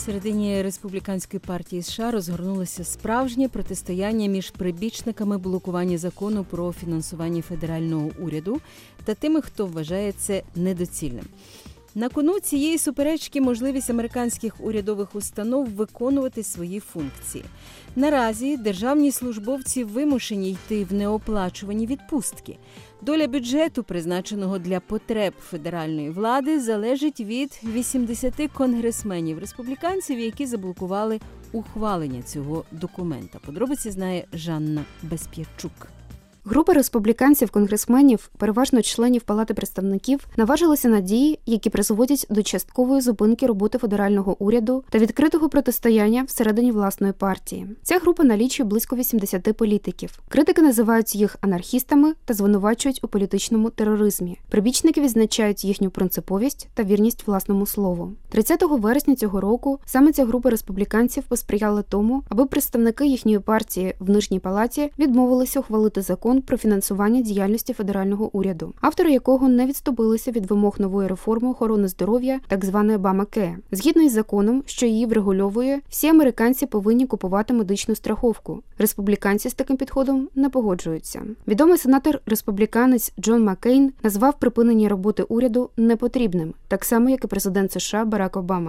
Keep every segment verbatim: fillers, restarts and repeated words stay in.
Всередині республіканської партії США розгорнулося справжнє протистояння між прибічниками блокування закону про фінансування федерального уряду та тими, хто вважає це недоцільним. На кону цієї суперечки можливість американських урядових установ виконувати свої функції. Наразі державні службовці вимушені йти в неоплачувані відпустки. Доля бюджету, призначеного для потреб федеральної влади, залежить від вісімдесяти конгресменів-республіканців, які заблокували ухвалення цього документа. Подробиці знає Жанна Безп'ячук. Група республіканців-конгресменів, переважно членів Палати представників, наважилися на дії, які призводять до часткової зупинки роботи федерального уряду та відкритого протистояння всередині власної партії. Ця група налічує близько вісімдесяти політиків. Критики називають їх анархістами та звинувачують у політичному тероризмі. Прибічники відзначають їхню принциповість та вірність власному слову. тридцятого вересня цього року саме ця група республіканців посприяла тому, аби представники їхньої партії в Нижній палаті відмовилися ухвалити закон про фінансування діяльності федерального уряду, автори якого не відступилися від вимог нової реформи охорони здоров'я, так званої Обама-Care. Згідно із законом, що її врегульовує, всі американці повинні купувати медичну страховку. Республіканці з таким підходом не погоджуються. Відомий сенатор-республіканець Джон Маккейн назвав припинення роботи уряду непотрібним, так само, як і президент США Барак Обама.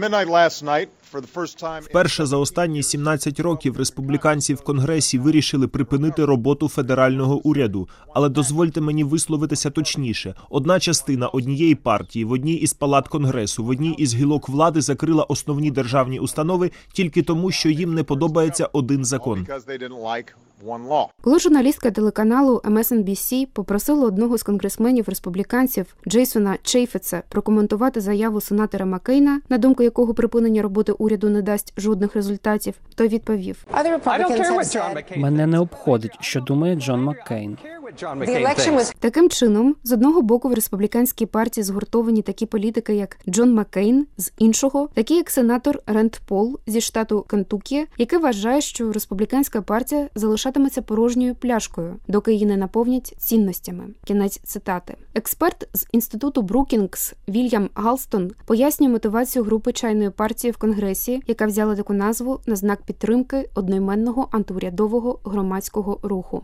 Вперше за останні сімнадцять років республіканці в Конгресі вирішили припинити роботу федерального уряду. Але дозвольте мені висловитися точніше. Одна частина однієї партії в одній із палат Конгресу, в одній із гілок влади закрила основні державні установи тільки тому, що їм не подобається один закон. Коли журналістка телеканалу ем ес ен бі сі попросила одного з конгресменів-республіканців Джейсона Чейфетса прокоментувати заяву сенатора Маккейна, на думку якого припинення роботи уряду не дасть жодних результатів, той відповів: «Мене не обходить, що думає Джон Маккейн». Таким чином, з одного боку в республіканській партії згуртовані такі політики, як Джон Маккейн, з іншого – такі як сенатор Ренд Пол зі штату Кентуккі, який вважає, що республіканська партія залишатиметься порожньою пляшкою, доки її не наповнять цінностями. Кінець цитати. Експерт з інституту Брукінгс Вільям Галстон пояснює мотивацію групи чайної партії в Конгресі, яка взяла таку назву на знак підтримки одноіменного антиурядового громадського руху.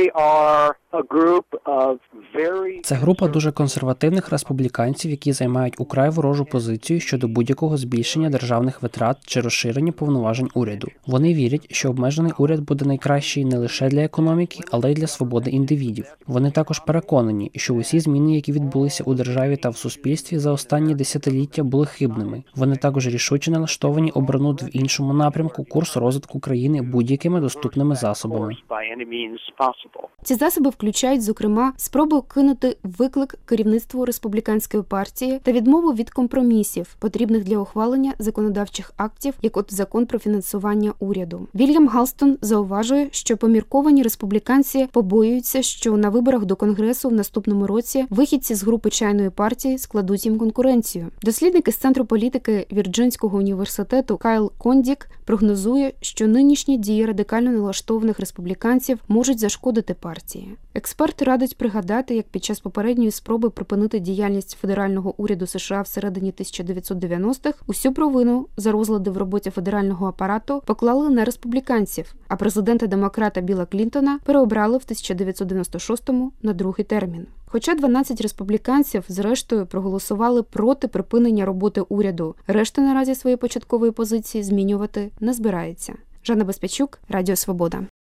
Це група дуже консервативних республіканців, які займають украй ворожу позицію щодо будь-якого збільшення державних витрат чи розширення повноважень уряду. Вони вірять, що обмежений уряд буде найкращий не лише для економіки, але й для свободи індивідів. Вони також переконані, що усі зміни, які відбулися у державі та в суспільстві за останні десятиліття, були хибними. Вони також рішуче налаштовані обернути в іншому напрямку курс розвитку країни будь-якими доступними засобами. Ці засоби включають, зокрема, спробу кинути виклик керівництву республіканської партії та відмову від компромісів, потрібних для ухвалення законодавчих актів, як от закон про фінансування уряду. Вільям Галстон зауважує, що помірковані республіканці побоюються, що на виборах до Конгресу в наступному році вихідці з групи чайної партії складуть їм конкуренцію. Дослідник із Центру політики Вірджинського університету Кайл Кондік прогнозує, що нинішні дії радикально налаштованих республіканців можуть зашкодити партії. Експерт радить пригадати, як під час попередньої спроби припинити діяльність федерального уряду США всередині тисяча дев'ятсот дев'яностих усю провину за розлади в роботі федерального апарату поклали на республіканців, а президента-демократа Білла Клінтона переобрали в тисяча дев'ятсот дев'яносто шостому на другий термін. Хоча дванадцять республіканців, зрештою, проголосували проти припинення роботи уряду, решта наразі свої початкової позиції змінювати не збирається. Жанна Безп'ячук, Радіо Свобода.